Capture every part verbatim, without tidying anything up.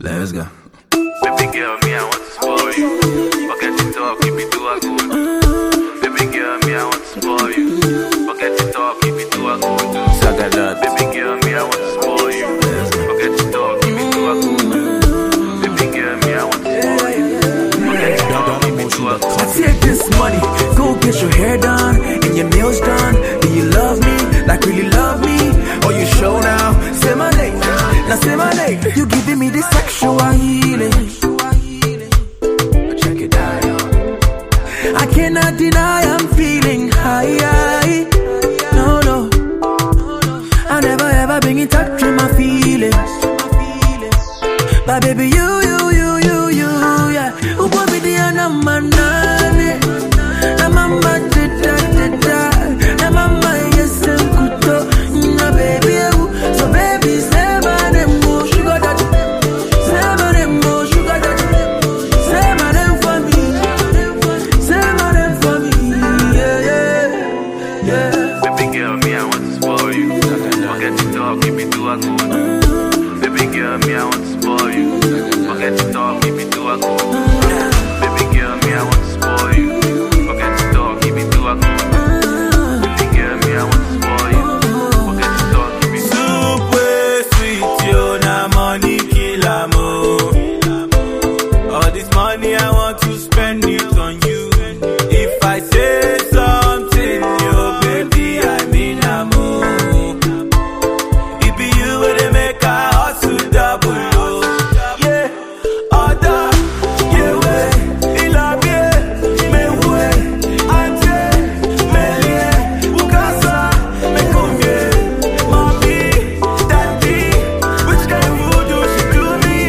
Let's go. Baby girl, me, I want to spoil you. Forget to talk, keep it to a good. Baby girl, me, I want to spoil you. Forget to talk, keep it to a good. Sagadot. Baby girl, me, I want to spoil you. Forget to talk, keep it to a good. Baby girl, me, I want to spoil you. Forget to talk, keep it to a good. I take this money, go get your hair done and your nails done. Do you love me? Like really love me? Or you show now? Say my name, now say my name. You giving me this sexual healing. Check it out, yo. I cannot deny I'm feeling high. No, no. I never ever been in touch with my feelings. But baby, you, you, you, you, you, yeah. Who put me the number nine? I'm a man, da da da da. I'm a man, yes, I'm good. Nah, baby, so baby, say my name, oh, sugar daddy. Say my name, oh, sugar daddy. Say my name for me. Say my name for me. Yeah, yeah, yeah. Baby girl, me, I want to spoil you. Forget to talk, keep it to a good. Baby girl, me, I want to spoil you. Forget to talk, keep it to a good. Baby girl, me, I want to spoil you. Forget to talk, keep it to a good. Baby girl, me, I want to spoil you. Forget to talk, keep it to a good. Super sweet, yo, na money kill amo. All this money I want to spend it on you. If I say something, yo, baby, I mean amo. It be you where they make a hustle double, yo. Yeah, other, yeah, way, il a bien, mais ouais, ante, mais lié, ou casa, mais combien, mommy, daddy, which kind of voodoo she do me?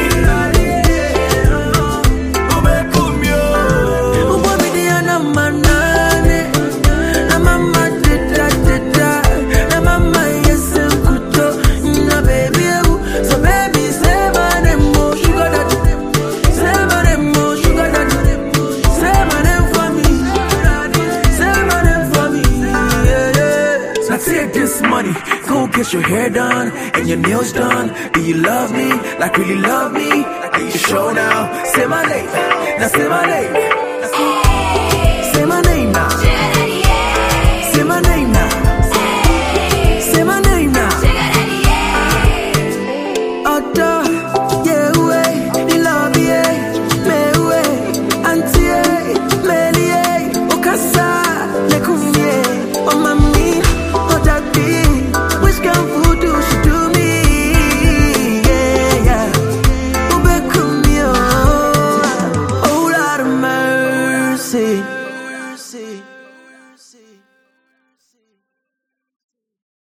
Ou me combien? Who put me the number nine? I'm a man, da da da da. I'm a man, yes, I'm good. Nah, baby, so baby, say my name, oh, sugar daddy. Say my name, oh, sugar daddy. Say my name for me. Say my name for me. Yeah, yeah. Now take this money, go get your hair done and your nails done. Do you love me? Like really love me? Are you sure now? Say my name. Now say my name. Say my name now. Say my name now. Say my name now. Otto, yeah, way, you love me, me way, auntie, Melie, Okasa, Lekumye, oh mami, oh daddy, which kind of voodoo she do me? Yeah, yeah, Ubekumyo, oh Lord of mercy.